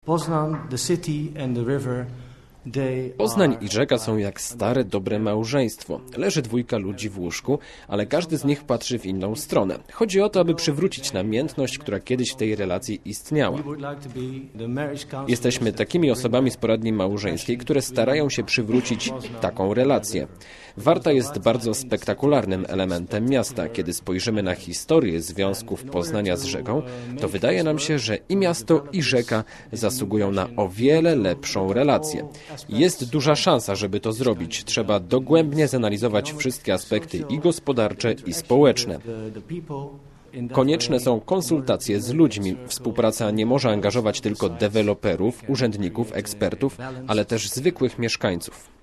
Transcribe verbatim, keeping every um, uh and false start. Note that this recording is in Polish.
Poznań i rzeka są jak stare, dobre małżeństwo. Leży dwójka ludzi w łóżku, ale każdy z nich patrzy w inną stronę. Chodzi o to, aby przywrócić namiętność, która kiedyś w tej relacji istniała. Jesteśmy takimi osobami z poradni małżeńskiej, które starają się przywrócić taką relację. Warta jest bardzo spektakularnym elementem miasta. Kiedy spojrzymy na historię związków Poznania z rzeką, to wydaje nam się, że i miasto, i rzeka zasługują na o wiele lepszą relację. Jest duża szansa, żeby to zrobić. Trzeba dogłębnie zanalizować wszystkie aspekty i gospodarcze, i społeczne. Konieczne są konsultacje z ludźmi. Współpraca nie może angażować tylko deweloperów, urzędników, ekspertów, ale też zwykłych mieszkańców.